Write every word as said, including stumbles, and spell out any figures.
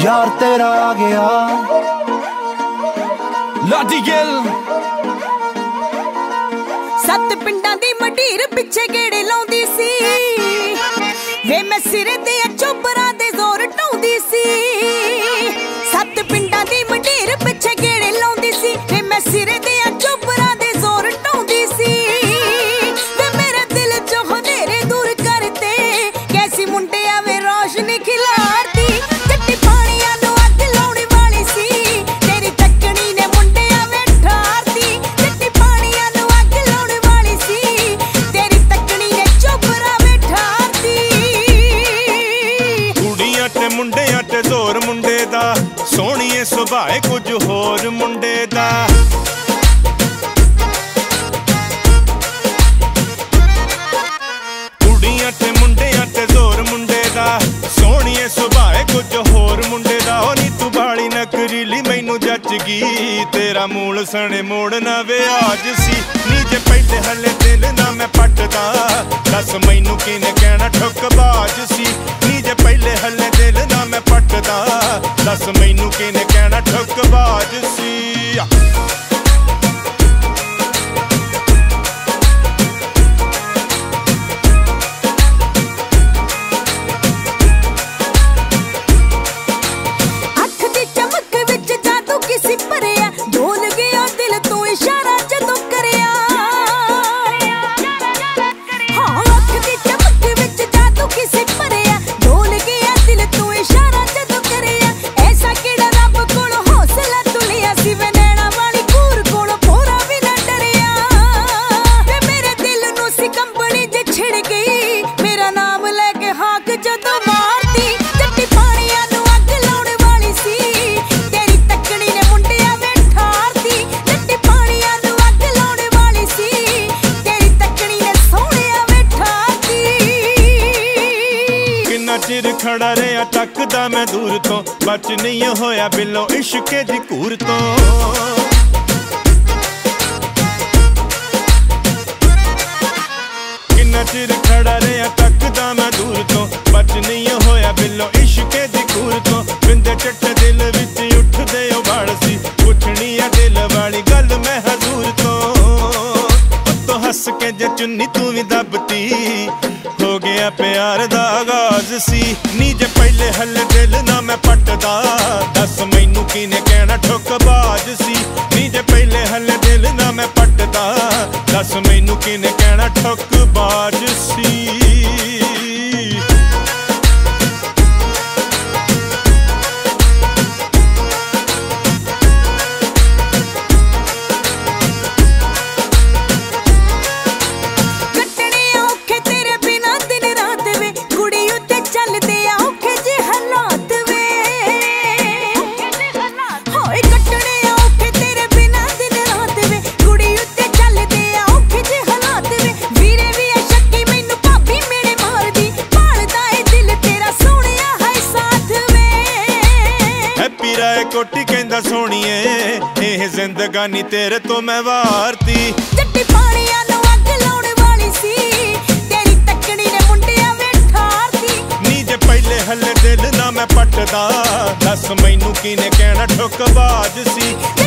यार तेरा आ गया लाडी गिल सत्त पिंडां दी मंडीर पिछे गेड़े लाउंदी सी वे मैं सिरे ते चोबरा दे जोर ढाउंदी सी। सत्त पिंडां दी मंडीर पिछे गेड़े लाउंदी सी वे मैं सिरे ते चोबरा दे जोर ढाउंदी सी। वे मेरे दिल चो हनेरे दूर करते कैसी मुंडे आवे रोशनी खिलारती। चट्टी पानियां नू अग लाउण वाली सी तेरी तकनी ने मुंडे आवे ठारती। चट्टी पानियां नू अग लाउण वाली सी तेरी तकनी ने चोबरा वे ठारती। कुड़ियां ते मुंडियां ते जोर मुंडे दा सोहणीए सुभाए कुछ होर मुंडे दा। कुड़ियां ते मुंडियां ते जोर मुंडे दा सोहणीए सुभाए कुछ होर मुंडे दा। ओ नी तू बाली नकरीली मैनू जच गई तेरा मूल सने मोड़ ना वे आज सी। नी जे पहले हले दिल ना मैं पटदा दस मैनू किने कहना ठुकबाज सी। नी जे पहले हले दिल ना मैं पटदा दस मैनू किने कहना ठुकबाज सी। चिर खड़ा रहा तकदा मैं दूर तो बच नहीं होया बिलो इश्के दी घूर तो। किन्ना चिर खड़ा रहा तकदा मैं दूर तो बच नहीं होया बिलो इश्के दी घूर तो। बिंदे चट्टे दिल विच उठदे उबाल सी पुछनी है दिल वाली गल मैं हजूर तो। तो हस के जे चुन्नी तू भी दबती हो गया प्यार दा आगाज सी। नी जे पहले हले दिल ना मैं पटदा दस मैनू किने कहना ठुकबाज सी। नी जे पहले हले दिल ना मैं पटदा दस मैनू किने कहना ठुकबाज सी। कोटी कहंदा सोहणीए एह जिंदगानी तेरे तो मैं वारती। चट्टी पानियां नू अग लाउण वाली सी तेरी तकनी ने मुंडिया वे ठारती। नी जे पहले हले दिल ना मैं पटदा दस मैनू किने कहना ठुकबाज सी।